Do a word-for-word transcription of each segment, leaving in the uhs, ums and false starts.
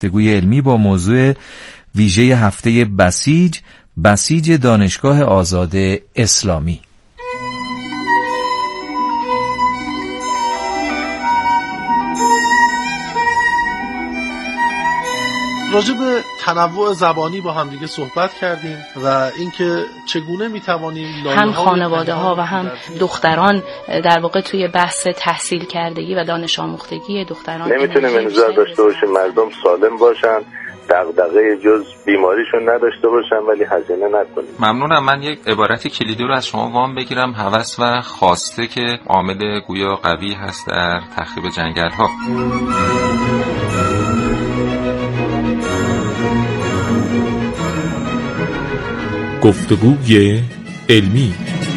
گفتگوی علمی با موضوع ویژه هفته بسیج، بسیج دانشگاه آزاد اسلامی. راجع به تنوع زبانی با هم دیگه صحبت کردیم و اینکه چگونه میتوانیم هم خانواده ها و هم دختران در واقع توی بحث تحصیل کردگی و دانش آموختگی دختران نمیتونیم انتظار داشته باشیم مردم سالم باشن، دغدغه جز بیماریشون نداشته باشن ولی هزینه نکنیم. ممنونم. من یک عبارت کلیدی رو از شما وام بگیرم. هوس و خواسته که عامل گویا قوی هست در تخریب جنگل ها. گفتگوی علمی.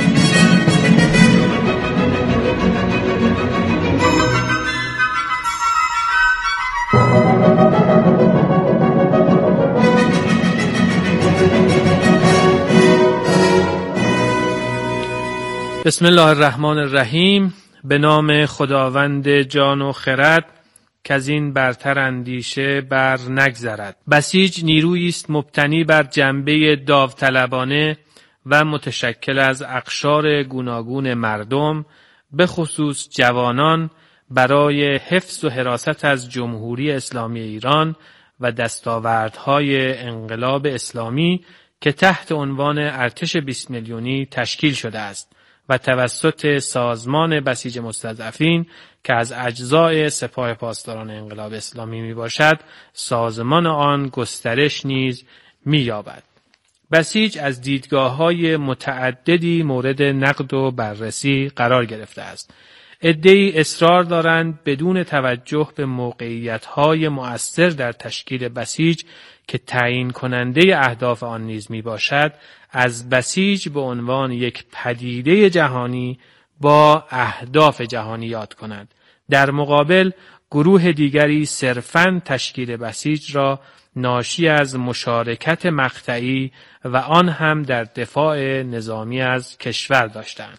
بسم الله الرحمن الرحیم. به نام خداوند جان و خرد که از این برتر اندیشه بر نگذرد. بسیج نیرویی است مبتنی بر جنبه داوطلبانه و متشکل از اقشار گوناگون مردم، به خصوص جوانان، برای حفظ و حراست از جمهوری اسلامی ایران و دستاوردهای انقلاب اسلامی که تحت عنوان ارتش بیست میلیونی تشکیل شده است و توسط سازمان بسیج مستضعفین که از اجزای سپاه پاسداران انقلاب اسلامی می باشد، سازمان آن گسترش نیز می یابد. بسیج از دیدگاه‌های متعددی مورد نقد و بررسی قرار گرفته است. عده‌ای اصرار دارند بدون توجه به موقعیت‌های مؤثر در تشکیل بسیج که تعیین کننده اهداف آن نیز می باشد، از بسیج به عنوان یک پدیده جهانی با اهداف جهانی یاد کنند. در مقابل گروه دیگری صرفاً تشکیل بسیج را ناشی از مشارکت مقطعی و آن هم در دفاع نظامی از کشور داشتند.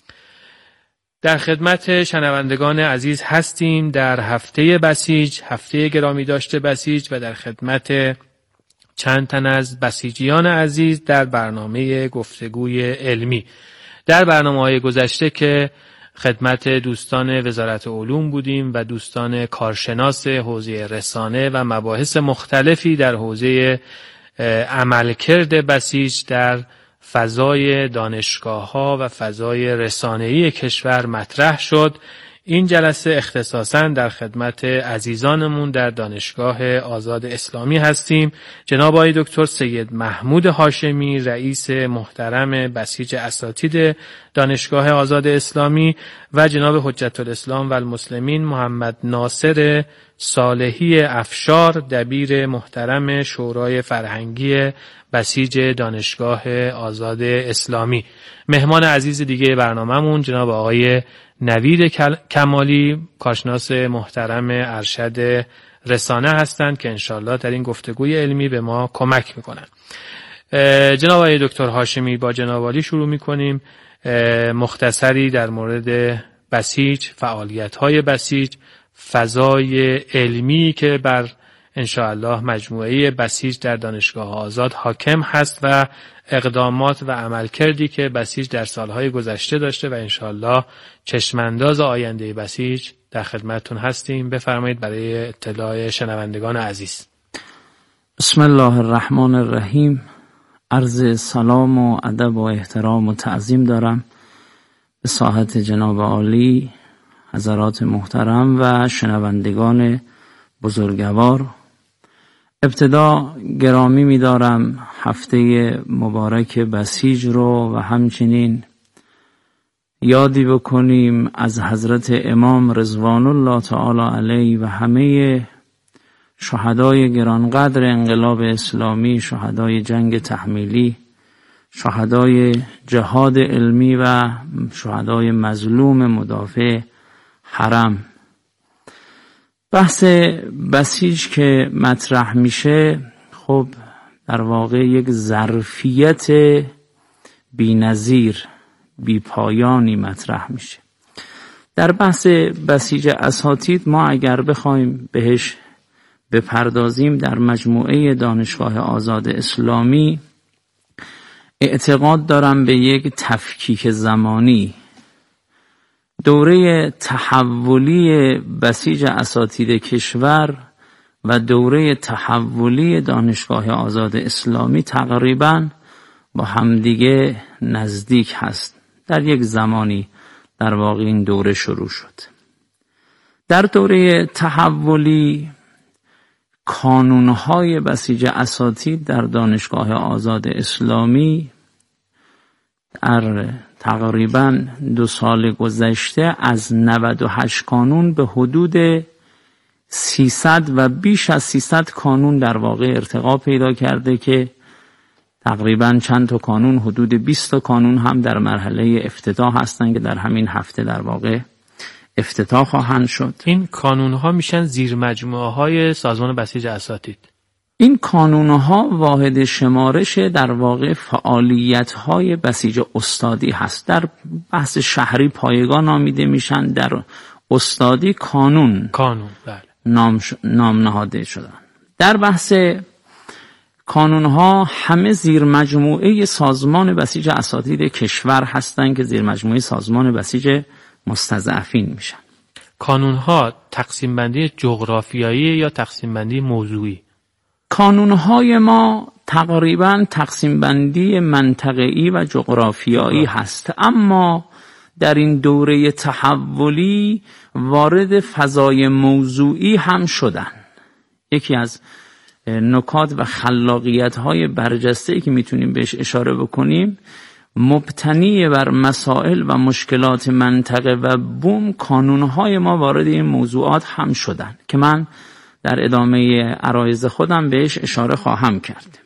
در خدمت شنوندگان عزیز هستیم در هفته بسیج، هفته گرامی داشته بسیج، و در خدمت چند تن از بسیجیان عزیز در برنامه گفتگوی علمی. در برنامه‌های گذشته که خدمت دوستان وزارت علوم بودیم و دوستان کارشناس حوزه رسانه و مباحث مختلفی در حوزه عملکرد بسیج در فضای دانشگاه‌ها و فضای رسانه‌ای کشور مطرح شد، این جلسه اختصاصاً در خدمت عزیزانمون در دانشگاه آزاد اسلامی هستیم. جناب آقای دکتر سید محمود هاشمی، رئیس محترم بسیج اساتید دانشگاه آزاد اسلامی، و جناب حجت الاسلام و المسلمین محمد ناصر صالحی افشار، دبیر محترم شورای فرهنگی بسیج دانشگاه آزاد اسلامی. مهمان عزیز دیگه برنامه‌مون جناب آقای نوید کمالی، کارشناس محترم ارشد رسانه هستند که انشالله در این گفتگوی علمی به ما کمک میکنن. جناب آقای دکتر هاشمی، با جناب عالی شروع میکنیم. مختصری در مورد بسیج، فعالیت‌های بسیج، فضای علمی که بر انشاءالله مجموعه بسیج در دانشگاه آزاد حاکم هست و اقدامات و عملکردی که بسیج در سالهای گذشته داشته و انشاءالله چشمانداز آینده بسیج در خدمتتون هستیم. بفرمایید برای اطلاع شنوندگان عزیز. بسم الله الرحمن الرحیم. عرض سلام و ادب و احترام و تعظیم دارم به ساحت جناب عالی، حضرات محترم و شنوندگان بزرگوار. ابتدا گرامی می دارم هفته مبارک بسیج رو و همچنین یادی بکنیم از حضرت امام رضوان الله تعالی علیه و همه شهدای گرانقدر انقلاب اسلامی، شهدای جنگ تحمیلی، شهدای جهاد علمی و شهدای مظلوم مدافع حرم. بحث بسیج که مطرح میشه خب در واقع یک ظرفیت بی‌نظیر، بی‌پایانی مطرح میشه. در بحث بسیج اساتید ما اگر بخوایم بهش بپردازیم در مجموعه دانشگاه آزاد اسلامی، اعتقاد دارم به یک تفکیک زمانی. دوره تحولی بسیج اساتید کشور و دوره تحولی دانشگاه آزاد اسلامی تقریباً با همدیگه نزدیک هست. در یک زمانی در واقع این دوره شروع شد. در دوره تحولی کانونهای بسیج اساتید در دانشگاه آزاد اسلامی در تقریباً دو سال گذشته از نود و هشت کانون به حدود سیصد و بیش از سیصد کانون در واقع ارتقا پیدا کرده که تقریباً چند تا کانون، حدود بیست تا کانون هم در مرحله افتتاح هستند که در همین هفته در واقع افتتاح خواهند شد. این کانون‌ها میشن زیر مجموعه‌های سازمان بسیج اساتید. این کانون‌ها واحد شمارش در واقع فعالیت‌های بسیج استادی هست. در بحث شهری پایگاه نامیده میشن، در استادی کانون کانون بله نام, ش... نام نهاده شدن. در بحث کانون‌ها همه زیر مجموعه سازمان بسیج اساتید کشور هستند که زیر مجموعه سازمان بسیج مستضعفین میشن. کانون‌ها تقسیم بندی جغرافیایی یا تقسیم بندی موضوعی؟ کانون‌های ما تقریباً تقسیم بندی منطقه‌ای و جغرافیایی هست، اما در این دوره تحولی وارد فضای موضوعی هم شدن. یکی از نکات و خلاقیت‌های برجسته‌ای که میتونیم بهش اشاره بکنیم، مبتنی بر مسائل و مشکلات منطقه و بوم، کانون‌های ما وارد این موضوعات هم شدن که من در ادامه عرایض خودم بهش اشاره خواهم کرد.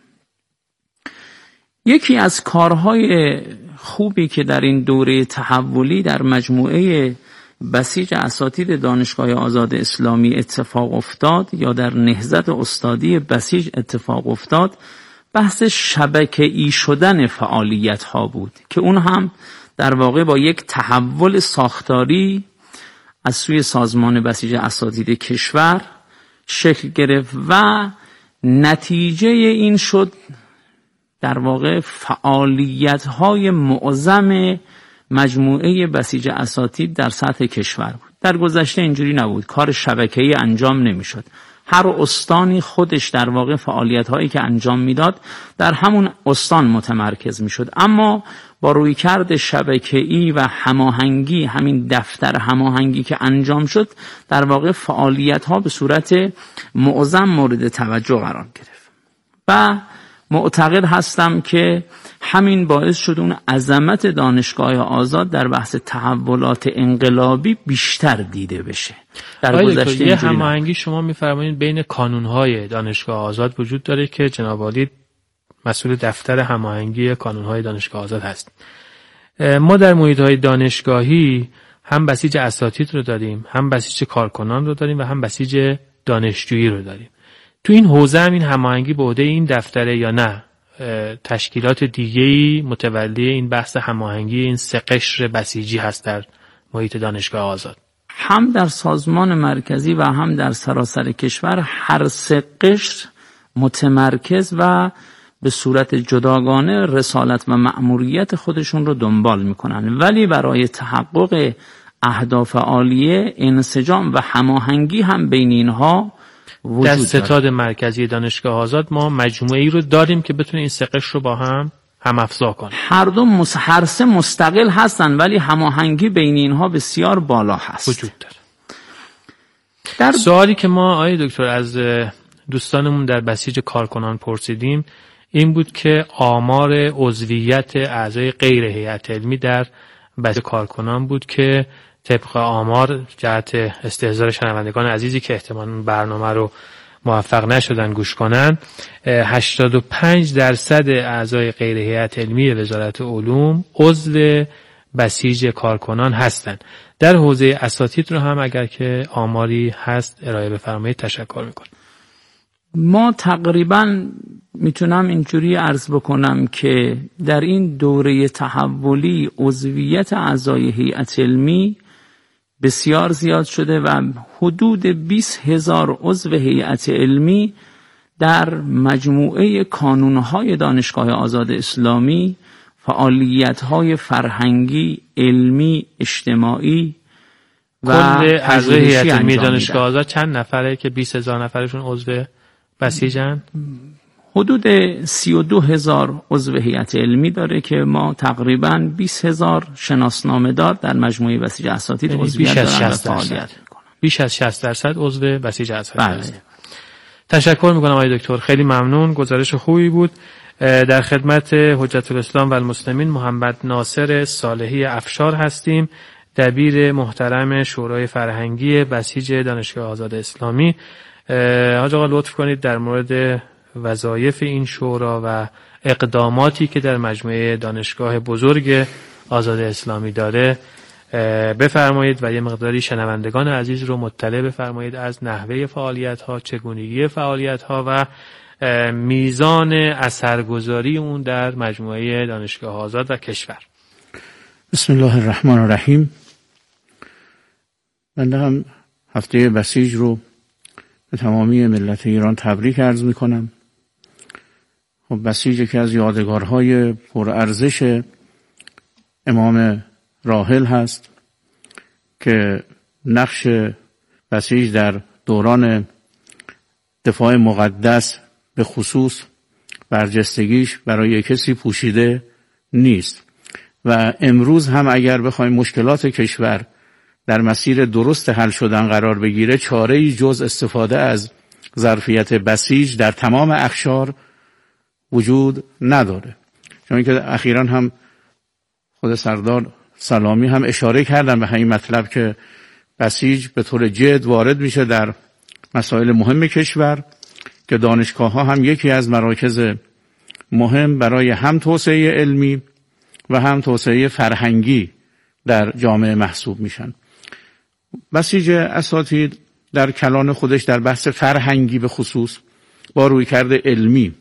یکی از کارهای خوبی که در این دوره تحولی در مجموعه بسیج اساتید دانشگاه آزاد اسلامی اتفاق افتاد یا در نهضت استادی بسیج اتفاق افتاد، بحث شبکه‌ای شدن فعالیت ها بود که اون هم در واقع با یک تحول ساختاری از سوی سازمان بسیج اساتید کشور شکل گرفت و نتیجه این شد در واقع فعالیت های معظم مجموعه بسیج اساتید در سطح کشور بود. در گذشته اینجوری نبود، کار شبکه‌ای انجام نمیشد. هر استانی خودش در واقع فعالیت هایی که انجام میداد در همون استان متمرکز میشد، اما با رویکرد شبکه‌ای و هماهنگی، همین دفتر هماهنگی که انجام شد، در واقع فعالیت ها به صورت معظم مورد توجه قرار گرفت و معتقد هستم که همین باعث شد اون عظمت دانشگاه آزاد در بحث تحولات انقلابی بیشتر دیده بشه. در گذشته یه هماهنگی شما می‌فرمایید بین کانون‌های دانشگاه آزاد وجود داره که جناب عالی مسئول دفتر هماهنگی کانون‌های دانشگاه آزاد هست. ما در محیط‌های دانشگاهی هم بسیج اساتید رو داریم، هم بسیج کارکنان رو داریم و هم بسیج دانشجویی رو داریم. تو این حوزه هم این هماهنگی به عهده این دفتره یا نه تشکیلات دیگه‌ای متولی این بحث هماهنگی این سه قشر بسیجی هست در محیط دانشگاه آزاد؟ هم در سازمان مرکزی و هم در سراسر کشور هر سه قشر متمرکز و به صورت جداگانه رسالت و مأموریت خودشون رو دنبال میکنن، ولی برای تحقق اهداف عالیه انسجام و هماهنگی هم بین اینها وجود در داره. ستاد مرکزی دانشگاه آزاد ما مجموعه‌ای رو داریم که بتونه این سه قشر رو با هم هم افزا کنه. هر دو مس... هر سه مستقل هستن ولی هماهنگی بین اینها بسیار بالا هست. وجود داره. در سوالی که ما آقای دکتر از دوستانمون در بسیج کارکنان پرسیدیم این بود که آمار عضویت اعضای غیر هیئت علمی در بسیج کارکنان بود که طبق آمار جهت استحضار شنوندگان عزیزی که احتمالاً برنامه رو موفق نشدن گوش کنن، هشتاد و پنج درصد اعضای غیر هیئت علمی وزارت علوم عضو بسیج کارکنان هستند. در حوزه اساتید رو هم اگر که آماری هست ارائه بفرمایید تشکر میکنم. ما تقریباً میتونم اینجوری عرض بکنم که در این دوره تحولی عضویت اعضای هیئت علمی بسیار زیاد شده و حدود بیست هزار عضو هیئت علمی در مجموعه کانونهای دانشگاه آزاد اسلامی فعالیت‌های فرهنگی، علمی، اجتماعی و کل اعضای هیئت علمی دانشگاه میدن. آزاد چند نفره که بیست هزار نفرشون عضو بسیجن؟ حدود سی و دو هزار عضو هیئت علمی داره که ما تقریباً بیست هزار شناسنامه دار در مجموعه بسیج اساتید عضویت دارن و فعالیت میکنن. بیش از شصت درصد عضو بسیج اساتید. بله. تشکر میکنم آقای دکتر، خیلی ممنون، گزارش خوبی بود. در خدمت حجت الاسلام و المسلمین محمد ناصر صالحی افشار هستیم، دبیر محترم شورای فرهنگی بسیج دانشگاه آزاد اسلامی. حاج آقا لطف کنید در مورد وظایف این شورا و اقداماتی که در مجموعه دانشگاه بزرگ آزاد اسلامی داره بفرمایید و یه مقداری شنوندگان عزیز رو مطلع بفرمایید از نحوه فعالیت‌ها، چگونگی فعالیت‌ها و میزان اثرگذاری اون در مجموعه دانشگاه آزاد و کشور. بسم الله الرحمن الرحیم. بنده هم هفته بسیج رو به تمامی ملت ایران تبریک عرض می کنم. خب بسیج یکی از یادگارهای پرارزش امام راحل هست که نقش بسیج در دوران دفاع مقدس به خصوص برجستگیش برای کسی پوشیده نیست و امروز هم اگر بخوایم مشکلات کشور در مسیر درست حل شدن قرار بگیره، چاره‌ای جز استفاده از ظرفیت بسیج در تمام اقشار وجود نداره. چون که اخیراً هم خود سردار سلامی هم اشاره کردن به همین مطلب که بسیج به طور جد وارد میشه در مسائل مهم کشور که دانشگاه ها هم یکی از مراکز مهم برای هم توسعه علمی و هم توسعه فرهنگی در جامعه محسوب میشن. بسیج اساتید در کلان خودش در بحث فرهنگی به خصوص با رویکرد علمی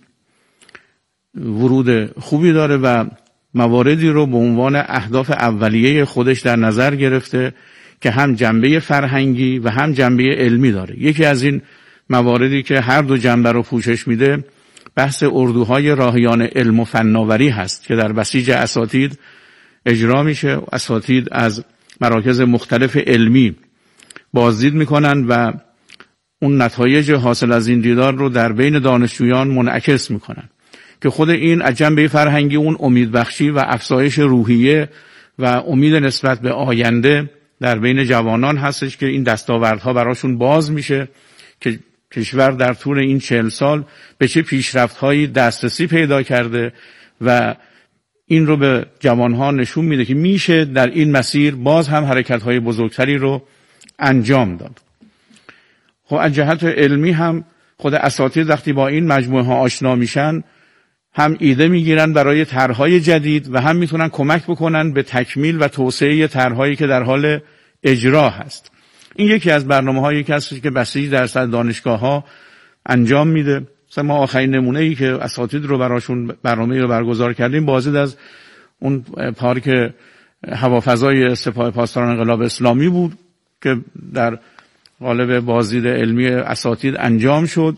ورود خوبی داره و مواردی رو به عنوان اهداف اولیه خودش در نظر گرفته که هم جنبه فرهنگی و هم جنبه علمی داره. یکی از این مواردی که هر دو جنبه رو پوشش میده بحث اردوهای راهیان علم و فناوری هست که در بسیج اساتید اجرا میشه. اساتید از مراکز مختلف علمی بازدید میکنن و اون نتایج حاصل از این دیدار رو در بین دانشجویان منعکس میکنن که خود این از جنبه فرهنگی اون امیدبخشی و افزایش روحیه و امید نسبت به آینده در بین جوانان هستش که این دستاوردها براشون باز میشه که کشور در طول این چهل سال به چه پیشرفت‌هایی دسترسی پیدا کرده و این رو به جوانها نشون میده که میشه در این مسیر باز هم حرکت‌های بزرگتری رو انجام داد. خب از جهت علمی هم خود اساتید وقتی با این مجموعه ها آشنا میشن هم ایده میگیرن برای طرح‌های جدید و هم میتونن کمک بکنن به تکمیل و توسعه طرح‌هایی که در حال اجرا هست. این یکی از برنامه‌هایی که هست که بسیج در سطح دانشگاه‌ها انجام میده. مثلا ما آخرین نمونه‌ای که اساتید رو براشون برنامه‌ای رو برگزار کردیم بازدید از اون پارک هوافضای سپاه پاسداران انقلاب اسلامی بود که در قالب بازدید علمی اساتید انجام شد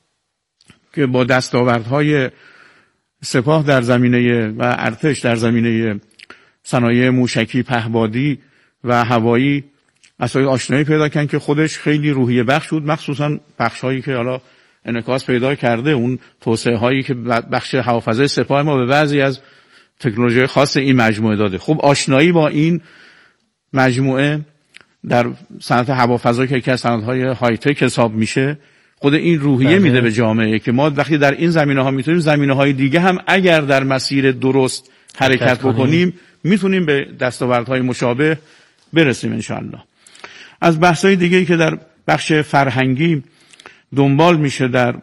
که با دستاوردهای سپاه در زمینه و ارتش در زمینه صنایع موشکی، پهبادی و هوایی مسائل آشنایی پیدا کردن که خودش خیلی روحیه بخش بود، مخصوصا بخش‌هایی که حالا انعکاس پیدا کرده اون توسعه هایی که بخش هوافضای سپاه ما به بعضی از تکنولوژی خاص این مجموعه داده. خب آشنایی با این مجموعه در صنعت هوافضا که یکی از صنعت‌های های تک حساب میشه خود این روحیه بله. میده به جامعه که ما وقتی در این زمینه‌ها میتونیم زمینه‌های دیگه هم اگر در مسیر درست حرکت بکنیم میتونیم به دستاوردهای مشابه برسیم انشاءالله. از بحث‌های دیگه‌ای که در بخش فرهنگی دنبال میشه در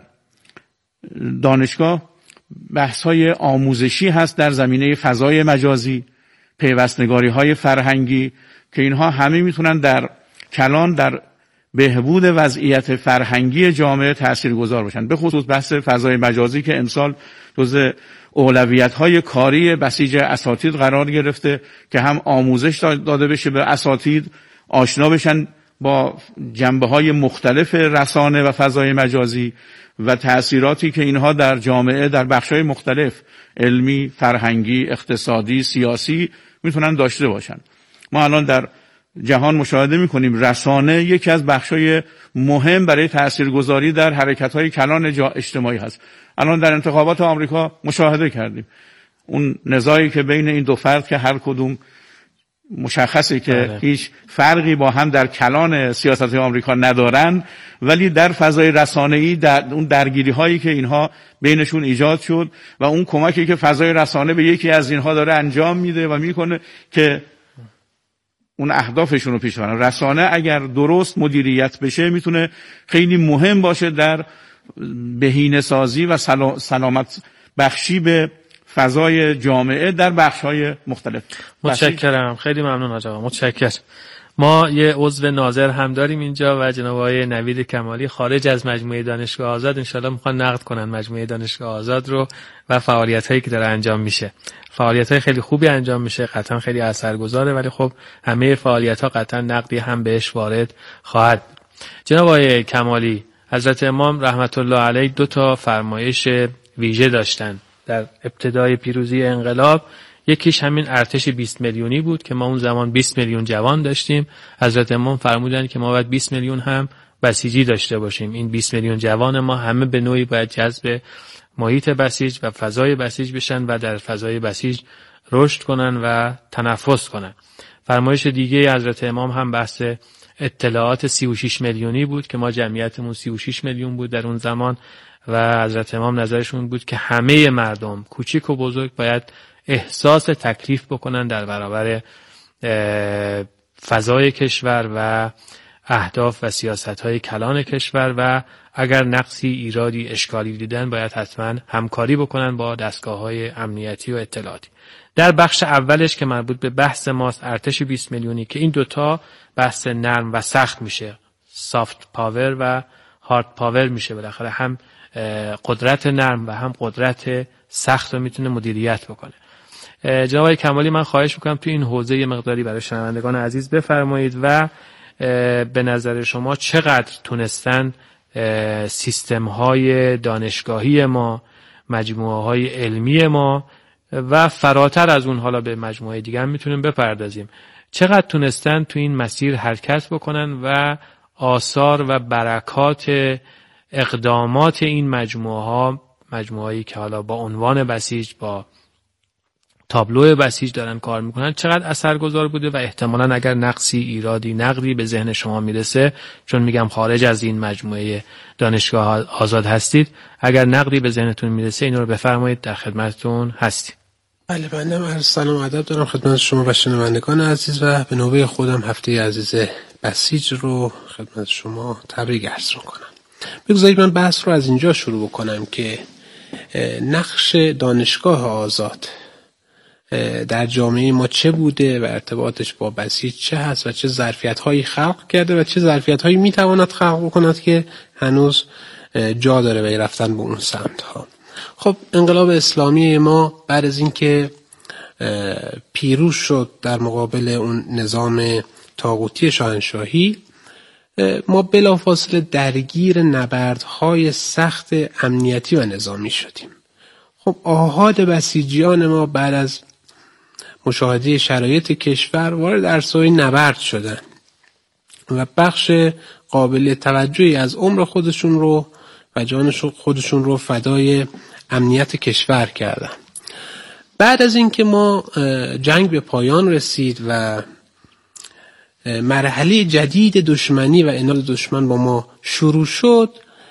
دانشگاه بحث‌های آموزشی هست در زمینه فضای مجازی، پیوستنگاری‌های فرهنگی که اینها همه میتونن در کلان در بهبود وضعیت فرهنگی جامعه تاثیرگذار باشن. به خصوص بحث فضای مجازی که امسال جزء اولویت‌های کاری بسیج اساتید قرار گرفته که هم آموزش داده بشه به اساتید، آشنا بشن با جنبه‌های مختلف رسانه و فضای مجازی و تأثیراتی که اینها در جامعه در بخش‌های مختلف علمی، فرهنگی، اقتصادی، سیاسی میتونن داشته باشن. ما الان در جهان مشاهده میکنیم رسانه یکی از بخش‌های مهم برای تاثیرگذاری در حرکت‌های کلان اجتماعی هست. الان در انتخابات آمریکا مشاهده کردیم اون نزاعی که بین این دو فرد که هر کدوم مشخصه که بله. هیچ فرقی با هم در کلان سیاست آمریکا ندارن، ولی در فضای رسانه‌ای در اون درگیری هایی که اینها بینشون ایجاد شد و اون کمکی که فضای رسانه به یکی از اینها داره انجام میده و میکنه که اون اهدافشون رو پیش ببرن. رسانه اگر درست مدیریت بشه میتونه خیلی مهم باشه در بهینه‌سازی و سلامت بخشی به فضای جامعه در بخش‌های مختلف. متشکرم، خیلی ممنون آقا، متشکرم. ما یه عضو ناظر هم داریم اینجا و جناب آقای نوید کمالی خارج از مجموعه دانشگاه آزاد انشالله میخوان نقد کنن مجموعه دانشگاه آزاد رو و فعالیت‌هایی که داره انجام میشه. فعالیت‌های خیلی خوبی انجام میشه، قطعا خیلی اثرگذاره، ولی خب همه فعالیت‌ها قطعا نقدی هم بهش وارد خواهد. جناب آقای کمالی، حضرت امام رحمت الله علیه دو تا فرمایش ویژه داشتن در ابتدای پیروزی انقلاب. یکیش همین ارتش بیست میلیونی بود که ما اون زمان بیست میلیون جوان داشتیم. حضرت امام فرمودن که ما باید بیست میلیون هم بسیجی داشته باشیم. این بیست میلیون جوان ما همه به نوعی باید جذب محیط بسیج و فضای بسیج بشن و در فضای بسیج رشد کنن و تنفس کنن. فرمایش دیگه حضرت امام هم بحث اطلاعات سی و شش میلیونی بود که ما جمعیتمون سی و شش میلیون بود در اون زمان و حضرت امام نظرشون بود که همه مردم کوچیک و بزرگ باید احساس تکلیف بکنن در برابر فضای کشور و اهداف و سیاست‌های کلان کشور و اگر نقصی، ایرادی، اشکالی دیدن باید حتما همکاری بکنن با دستگاه‌های امنیتی و اطلاعاتی. در بخش اولش که مربوط به بحث ماست، ارتش بیست میلیونی، که این دوتا بحث نرم و سخت میشه، سافت پاور و هارد پاور میشه، بالاخره هم قدرت نرم و هم قدرت سخت رو میتونه مدیریت بکنه. جناب آقای کمالی، من خواهش میکنم تو این حوزه یه مقداری برای شنوندگان عزیز بفرمایید و به نظر شما چقدر تونستن سیستم های دانشگاهی ما، مجموعه های علمی ما و فراتر از اون، حالا به مجموعه دیگه هم میتونیم بپردازیم، چقدر تونستن تو این مسیر حرکت بکنن و آثار و برکات اقدامات این مجموعه ها، مجموعه‌ای که حالا با عنوان بسیج، با تابلو بسیج دارن کار میکنن، چقدر اثرگذار بوده و احتمالاً اگر نقصی، ایرادی، نقدی به ذهن شما میرسه، چون میگم خارج از این مجموعه دانشگاه آزاد هستید، اگر نقدی به ذهنتون میرسه اینو رو بفرمایید، در خدمتتون هستیم. بله، بنده عرض سلام و ادب دارم خدمت شما و شنوندگان عزیز و به نوبه خودم هفته عزیز بسیج رو خدمت شما تبریک عرض میکنم. بگذارید من بحث رو از اینجا شروع بکنم که نقش دانشگاه آزاد در جامعه ما چه بوده و ارتباطش با بسیج چه هست و چه ظرفیت‌هایی خلق کرده و چه ظرفیت‌هایی میتواند خلق بکند که هنوز جا داره برای رفتن به اون سمت‌ها. خب انقلاب اسلامی ما بعد از اینکه پیروز شد در مقابل اون نظام طاغوتی شاهنشاهی، ما بلافاصله درگیر نبردهای سخت امنیتی و نظامی شدیم. خب آحاد بسیجیان ما بعد از مشاهده شرایط کشور وارد عرصه‌های نبرد شدن و بخش قابل توجهی از عمر خودشون رو و جان خودشون رو فدای امنیت کشور کردن. بعد از اینکه ما جنگ به پایان رسید و مرحله جدید دشمنی و عناد دشمن با ما شروع شد،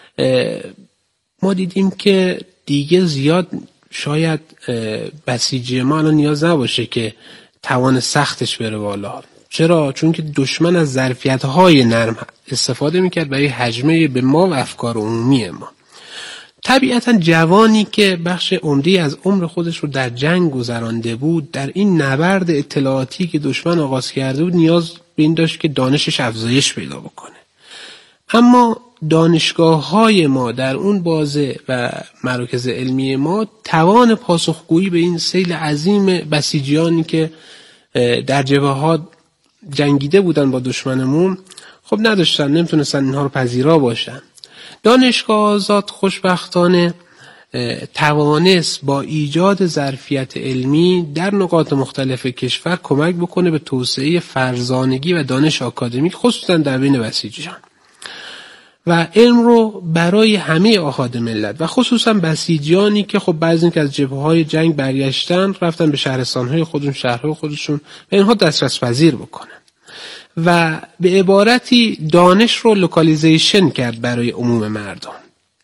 ما دیدیم که دیگه زیاد شاید بسیجی ما الان نیاز نباشه که توان سختش بره بالا. چرا؟ چون که دشمن از ظرفیت‌های نرم استفاده میکرد برای هجمه به ما و افکار عمومی ما. طبیعتا جوانی که بخش عمده‌ای از عمر خودش رو در جنگ گذرانده بود، در این نبرد اطلاعاتی که دشمن آغاز کرده بود نیاز به این داشت که دانشش افزایش پیدا بکنه. اما دانشگاه‌های ما در اون بازه و مراکز علمی ما توان پاسخگویی به این سیل عظیم بسیجیانی که در جبهات جنگیده بودن با دشمنمون، خب نداشتن، نمیتونستن اینها رو پذیرا باشن. دانشگاه آزاد خوشبختانه توانست با ایجاد ظرفیت علمی در نقاط مختلف کشور کمک بکنه به توسعه فرزانگی و دانش آکادمیک، خصوصا در بین بسیجیان، و علم رو برای همه آحاد ملت و خصوصا بسیجیانی که خب بعضی که از جبهه‌های جنگ برگشتن رفتن به شهرستان‌های خودشون، شهرهای خودشون، و اینها دسترس پذیر بکنن و به عبارتی دانش رو لوکالیزیشن کرد برای عموم مردم.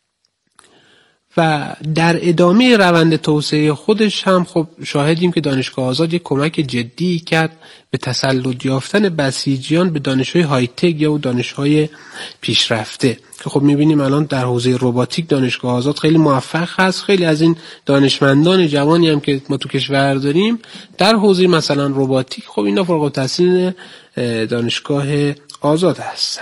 و در ادامه روند توسعه خودش هم خب شاهدیم که دانشگاه آزاد یک کمک جدی کرد به تسلط یافتن بسیجیان به دانش‌های های تک یا دانش‌های پیشرفته، که خب می‌بینیم الان در حوزه رباتیک دانشگاه آزاد خیلی موفق هست. خیلی از این دانشمندان جوانی هم که ما تو کشور داریم در حوزه مثلا رباتیک، خب اینا فارغ التحصیل دانشگاه آزاد هستن.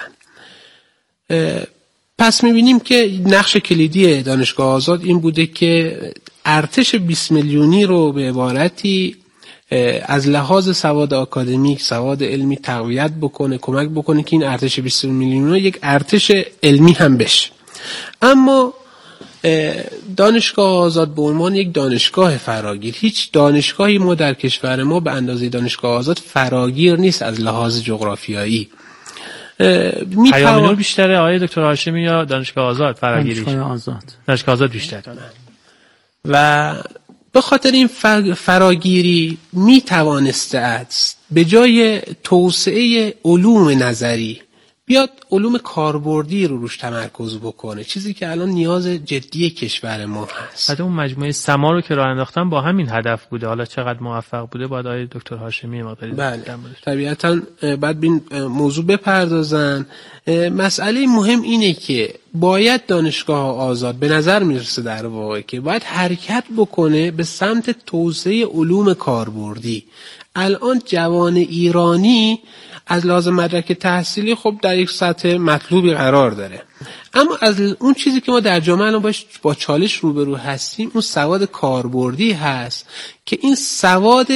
پس میبینیم که نقش کلیدی دانشگاه آزاد این بوده که ارتش بیست میلیونی رو به عبارتی از لحاظ سواد آکادمیک، سواد علمی تقویت بکنه، کمک بکنه که این ارتش بیست میلیونی یک ارتش علمی هم بشه. اما دانشگاه آزاد به عنوان یک دانشگاه فراگیر، هیچ دانشگاهی ما در کشور ما به اندازه دانشگاه آزاد فراگیر نیست از لحاظ جغرافیایی. پیام نور بیشتره آقای دکتر هاشمی یا دانشگاه آزاد فراگیریش؟ دانشگاه آزاد. دانشگاه آزاد بیشتر. و به خاطر این فراگیری می توانسته است به جای توسعه علوم نظری بیاد علوم کاربردی رو روش تمرکز بکنه، چیزی که الان نیاز جدی کشور ما هست. حتی اون مجموعه سما رو که راه انداختن با همین هدف بوده. حالا چقدر موفق بوده باید آقای دکتر هاشمی مقداری بله طبیعتاً بعد بین موضوع بپردازن. مسئله مهم اینه که باید دانشگاه آزاد به نظر میرسه در واقع که باید حرکت بکنه به سمت توسعه علوم کاربردی. الان جوان ایرانی از لحاظ مدرک تحصیلی خب در یک سطح مطلوبی قرار داره، اما از اون چیزی که ما در جامعه الان باش با چالش روبرو هستیم اون سواد کاربردی هست که این سواد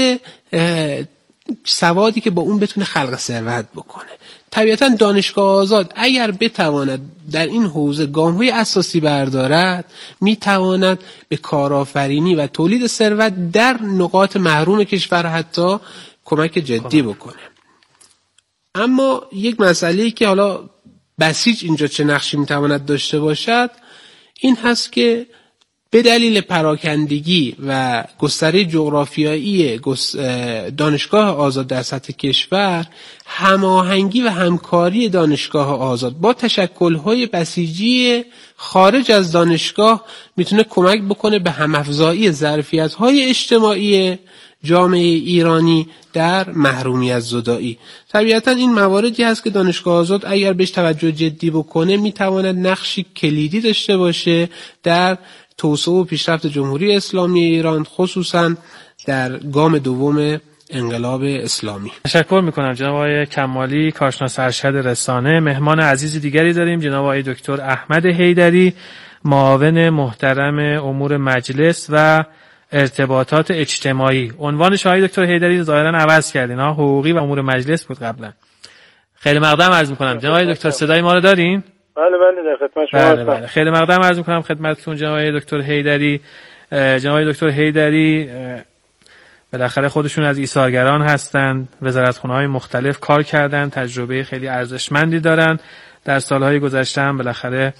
سوادی که با اون بتونه خلق ثروت بکنه. طبیعتا دانشگاه آزاد اگر بتواند در این حوزه گام‌های اساسی بردارد میتواند به کارآفرینی و تولید ثروت در نقاط محروم کشور حتی کمک جدی بکنه. اما یک مسئله‌ای که حالا بسیج اینجا چه نقشی میتواند داشته باشد این هست که به دلیل پراکندگی و گستره جغرافیایی دانشگاه آزاد در سطح کشور، هماهنگی و همکاری دانشگاه آزاد با تشکل‌های بسیجی خارج از دانشگاه میتونه کمک بکنه به هم‌افزایی ظرفیت‌های اجتماعی جامعه ایرانی در محرومیت زدایی. طبیعتا این مواردی هست که دانشگاه آزاد اگر بهش توجه جدی بکنه میتواند نقشی کلیدی داشته باشه در توسعه و پیشرفت جمهوری اسلامی ایران، خصوصا در گام دوم انقلاب اسلامی. تشکر میکنم جناب آقای کمالی، کارشناس ارشد رسانه. مهمان عزیز دیگری داریم، جناب آقای دکتر احمد حیدری، معاون محترم امور مجلس و ارتباطات اجتماعی. عنوانش آقای دکتر حیدری ظاهرا عوض کردین ها، حقوقی و امور مجلس بود قبلا. خیلی مقدم عرض میکنم. جناب آقای دکتر صدای ما رو دارین؟ بله بله در خدمت شما بله بله. خیلی مقدم عرض میکنم خدمتتون جناب آقای دکتر حیدری. جناب آقای دکتر حیدری بالاخره خودشون از ایثارگران هستند، وزارتخونه‌های مختلف کار کردن، تجربه خیلی ارزشمندی دارن. در سالهای گذشته هم بالاخره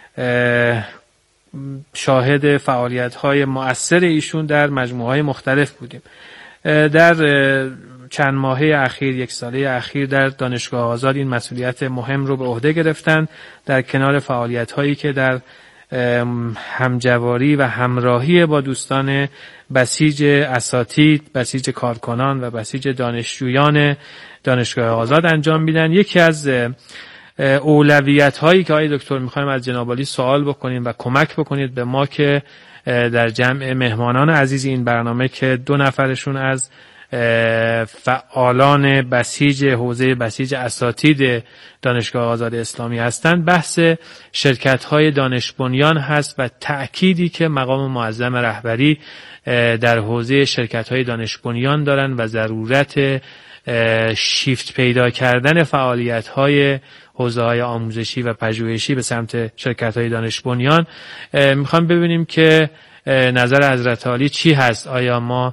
شاهد فعالیت‌های مؤثر ایشون در مجموعه‌های مختلف بودیم. در چند ماهه اخیر، یک ساله اخیر در دانشگاه آزاد این مسئولیت مهم رو به عهده گرفتن، در کنار فعالیت‌هایی که در همجواری و همراهی با دوستان بسیج اساتید، بسیج کارکنان و بسیج دانشجویان دانشگاه آزاد انجام میدن. یکی از اولویت هایی که آقای دکتر میخوایم از جناب عالی سوال بکنیم و کمک بکنید به ما که در جمع مهمانان عزیز این برنامه که دو نفرشون از فعالان بسیج حوزه بسیج اساتید دانشگاه آزاد اسلامی هستند، بحث شرکت های دانش بنیان هست و تأکیدی که مقام معظم رهبری در حوزه شرکت های دانش بنیان دارن و ضرورت شیفت پیدا کردن فعالیت‌های حوزه‌های آموزشی و پژوهشی به سمت شرکت‌های دانش بنیان. میخوام ببینیم که نظر حضرت عالی چی هست. آیا ما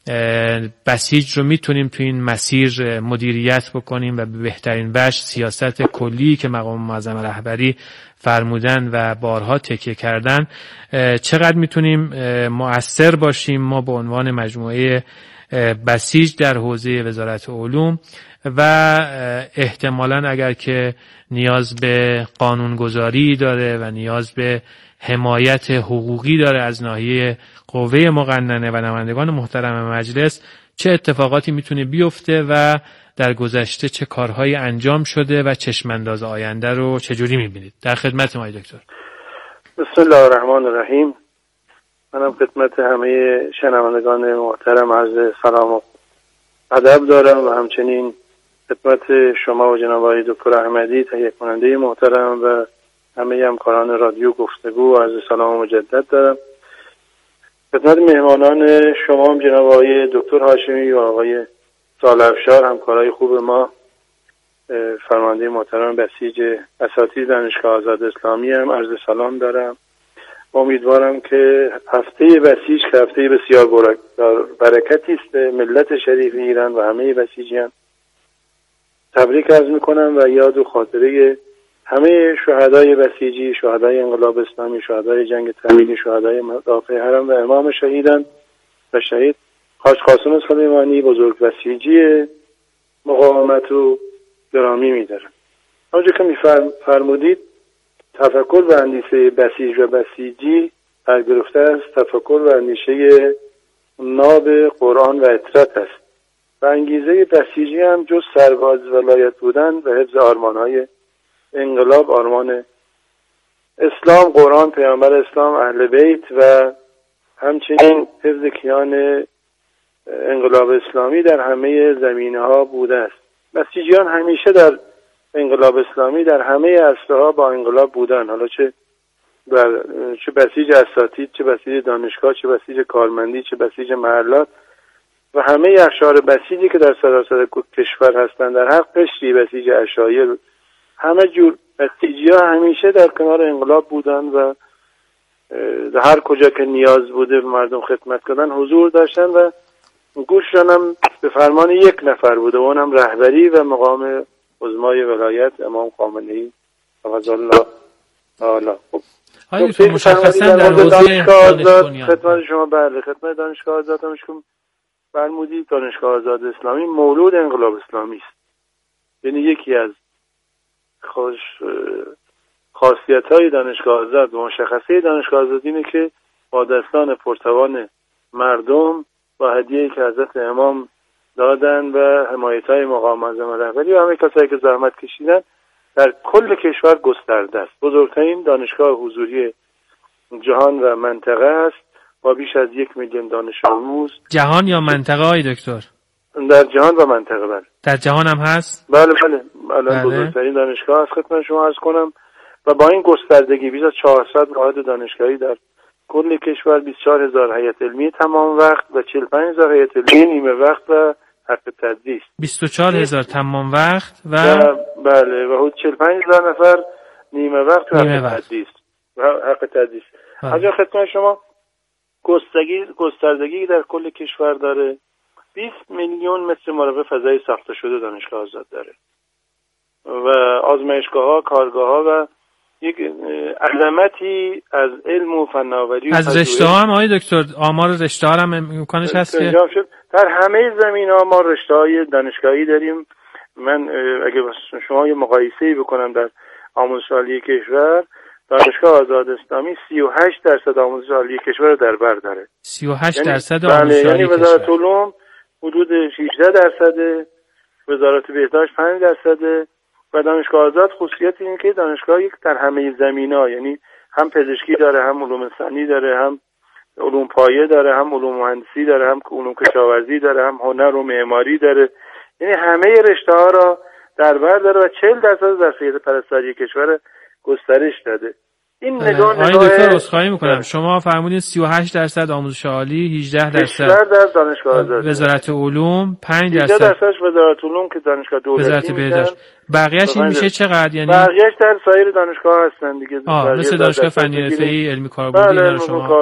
بسیج رو میتونیم تو این مسیر مدیریت بکنیم و به بهترین وجه سیاست کلی که مقام معظم رهبری فرمودن و بارها تکیه کردن، چقدر میتونیم مؤثر باشیم ما به عنوان مجموعه بسیج در حوزه وزارت علوم و احتمالاً اگر که نیاز به قانونگذاری داره و نیاز به حمایت حقوقی داره از ناحیه قوه مقننه و نمایندگان محترم مجلس، چه اتفاقاتی میتونه بیفته و در گذشته چه کارهایی انجام شده و چشمانداز آینده رو چجوری میبینید؟ در خدمت ما دکتر. بسم الله الرحمن الرحیم. منم خدمت همه شنوندگان محترم عرض سلام و ادب دارم و همچنین خدمت شما و جناب آقای دکتر احمدی تهیه کننده محترم و همه همکاران رادیو گفتگو عرض سلام مجدد دارم. خدمت مهمانان شما هم جناب آقای دکتر هاشمی و آقای سال افشار همکارای خوب ما، فرمانده محترم بسیج اساتید دانشگاه آزاد اسلامی هم عرض سلام دارم. امیدوارم که هفته بسیج که هفته بسیار برکتی است ملت شریف ایران و همه بسیجیان تبریک عرض میکنم و یاد و خاطره همه شهدای بسیجی، شهدای انقلاب اسلامی، شهدای جنگ تحمیلی، شهدای مدافع حرم و امام شهیدان و شهید حاج قاسم سلیمانی بزرگ بسیجی مقاومت رو گرامی می‌دارم. همونجور که می‌فرمودید تفکر و اندیشه بسیج و بسیجی برگرفته است تفکر و اندیشه ناب قرآن و اطرت است و انگیزه بسیجی هم جز سرباز ولایت بودن و حفظ آرمان‌های انقلاب، آرمان اسلام، قرآن، پیامبر اسلام، اهل بیت و همچنین حفظ کیان انقلاب اسلامی در همه زمینه‌ها بوده است. بسیجیان همیشه در انقلاب اسلامی در همه عصرها با انقلاب بودن، حالا چه بر چه بسیج اساتید، چه بسیج دانشگاه، چه بسیج کارمندی، چه بسیج محلات و همه اقشار بسیجی که در سراسر کشور هستند، در هر قشری بسیج عشایر، همه جور بسیجی‌ها همیشه در کنار انقلاب بودن و در هر کجا که نیاز بوده مردم خدمت کردن حضور داشتن و گوششان هم به فرمان یک نفر بوده و اونم رهبری و مقام عظمای ولایت امام خامنه‌ای رضی الله تعالی. آیا تو مشخصا در حوزه دانشگاه آزاد خدمت شما بله خدمت دانشگاه آزاد هم شما فرمودید دانشگاه آزاد اسلامی مولود انقلاب اسلامی است. یعنی یکی از خوش خاصیت‌های دانشگاه آزاد و مشخصه دانشگاه آزاد اینه که با دستان پرتوان مردم با هدیه‌ای که حضرت امام دادن و حمایت‌های مقام معظم رهبری و همه کسایی که زحمت کشیدن در کل کشور گسترده است. بزرگترین دانشگاه حضوری جهان و منطقه است با بیش از یک میلیون دانش آموز. جهان یا منطقه های دکتر؟ در جهان و منطقه بله. در جهان هم هست؟ بله بله. الان بزرگترین دانشگاه است خدمت شما عرض کنم و با این گستردگی بیش از چهارصد واحد دانشگاهی در کل کشور، بیست و چهار هزار هیئت علمی تمام وقت و چهل و پنج هزار هیئت علمی نیمه وقت و حق تدریس. بیست و چهار هزار تمام وقت و بله و حدود چهل و پنج هزار نفر نیمه وقت و حق تدریس و حق تدریس. آنجا خدمت شما گستردگی گستردگی در کل کشور داره. بیست میلیون متر مربع فضای ساخته شده دانشگاه آزاد داره و آزمایشگاه‌ها، کارگاه‌ها و یک علامتی از علم و فناوری از رشته‌ها هم آقای دکتر آمار رشته‌ها هم امکانش هست که در همه زمینه‌ها ما رشته‌های دانشگاهی داریم. من اگه شما یه مقایسه‌ای بکنم در آموزش عالی کشور، دانشگاه آزاد اسلامی سی و هشت درصد آموزش عالی کشور در بر داره. سی و هشت درصد یعنی آموزش عالی یعنی وزارت علوم حدود شانزده درصد، وزارت بهداشت پنج درصد و دانشگاه آزاد خصوصیت اینه که دانشگاه یک در همه زمینه‌ها، یعنی هم پزشکی داره، هم علوم سنی داره، هم علوم پایه داره، هم علوم مهندسی داره، هم علوم کشاورزی داره، هم هنر و معماری داره، یعنی همه رشته‌ها را در بر داره و چهل درصد ظرفیت پرستاری کشور گسترش داده. این نگاه آقای نگاه دکتر عذرخواهی میکنم، شما فرمودین سی و هشت درصد آموزش عالی، هجده درصد در دانشگاه آزاد، وزارت علوم پنج درصد درصد درصدش وزارت علوم که دانشگاه دولتی وزارت بهداشت، بقیه‌اش این میشه چقدر؟ یعنی بقیه‌اش در سایر دانشگاه هستن دیگه. آه مثل دانشگاه فنی حرفه‌ای علمی کاربردی اینا رو شما